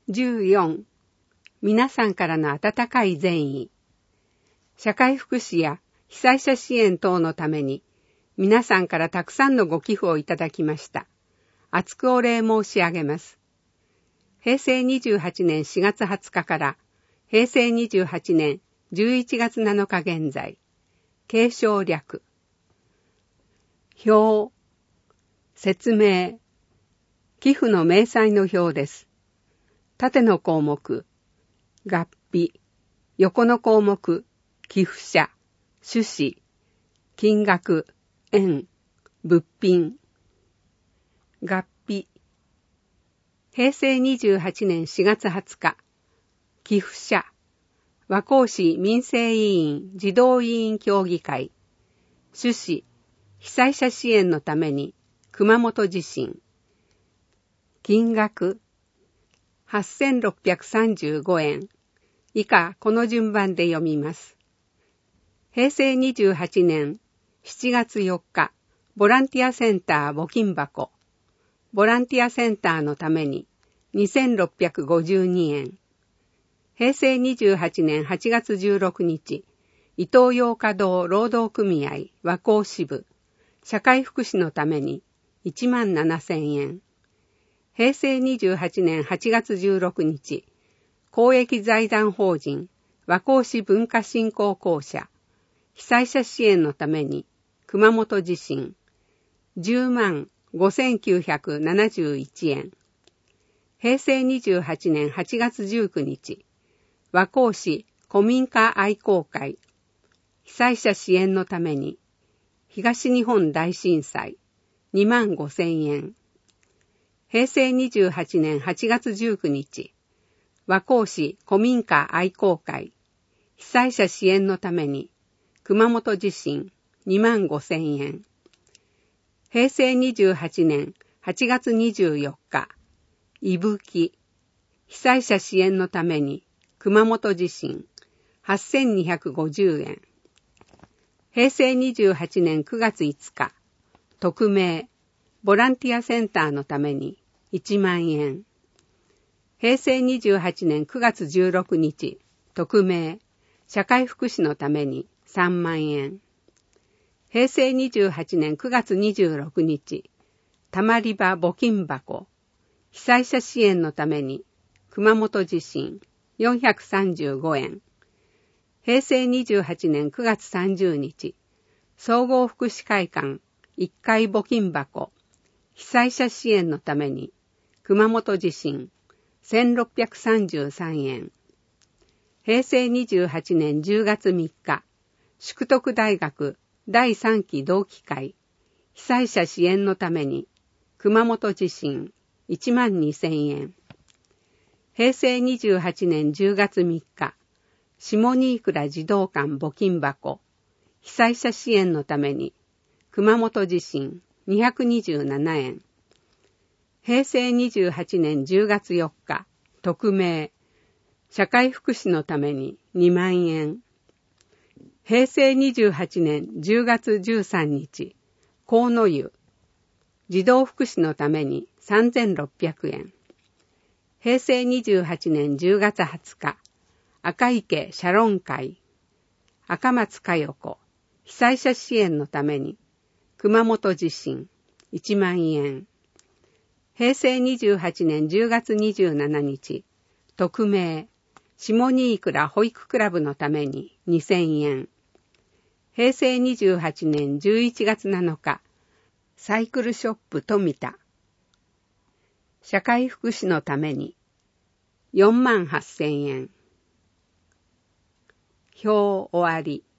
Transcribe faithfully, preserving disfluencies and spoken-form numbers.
じゅうよん、皆さんからの温かい善意。社会福祉や被災者支援等のために、皆さんからたくさんのご寄付をいただきました。厚くお礼申し上げます。へいせいにじゅうはちねんしがつはつかからへいせいにじゅうはちねんじゅういちがつなのか現在、継承略。表、説明、寄付の明細の表です。縦の項目、合費、横の項目、寄付者、趣旨、金額、円、物品。合費。へいせいにじゅうはちねんしがつはつか、寄付者、和光市民生委員児童委員協議会。趣旨、被災者支援のために熊本地震。金額、はっせんろっぴゃくさんじゅうごえん。以下この順番で読みます。へいせいにじゅうはちねんしちがつよっか、ボランティアセンター募金箱。ボランティアセンターのためににせんろっぴゃくごじゅうにえん。へいせいにじゅうはちねんはちがつじゅうろくにち、イトーヨーカドー労働組合和光支部。社会福祉のためにいちまんななせんえん。へいせいにじゅうはちねんはちがつじゅうろくにち、公益財団法人和光市文化振興公社。被災者支援のために熊本地震。じゅうまんごせんきゅうひゃくななじゅういちえん。へいせいにじゅうはちねんはちがつじゅうくにち、和光市古民家愛好会。被災者支援のために東日本大震災にまんごせんえん。へいせいにじゅうはちねんはちがつじゅうくにち、和光市古民家愛好会。被災者支援のために熊本地震にまんごせんえん。へいせいにじゅうはちねんはちがつにじゅうよっか、いぶき。被災者支援のために熊本地震はっせんにひゃくごじゅうえん。へいせいにじゅうはちねんくがついつか、匿名、ボランティアセンターのためにいちまんえん。へいせいにじゅうはちねんくがつじゅうろくにち、匿名、社会福祉のためにさんまんえん。へいせいにじゅうはちねんくがつにじゅうろくにち、たまり場募金箱。被災者支援のために熊本地震よんひゃくさんじゅうごえん。へいせいにじゅうはちねんくがつさんじゅうにち、総合福祉会館いっかい募金箱。被災者支援のために熊本地震せんろっぴゃくさんじゅうさんえん。へいせいにじゅうはちねんじゅうがつみっか、淑徳大学だいさんき同期会。被災者支援のために熊本地震いちまんにせんえん。へいせいにじゅうはちねんじゅうがつみっか、下新倉児童館募金箱。被災者支援のために熊本地震にひゃくにじゅうななえん。へいせいにじゅうはちねんじゅうがつよっか、匿名、社会福祉のためににまんえん。へいせいにじゅうはちねんじゅうがつじゅうさんにち、河野湯、児童福祉のためにさんぜんろっぴゃくえん。へいせいにじゅうはちねんじゅうがつはつか、赤池シャロン会、赤松佳代子、被災者支援のために熊本地震いちまんえん。へいせいにじゅうはちねんじゅうがつにじゅうしちにち、匿名、下新倉保育クラブのためににせんえん。へいせいにじゅうはちねんじゅういちがつなのか、サイクルショップ富田。社会福祉のためによんまんはっせんえん。表終わり。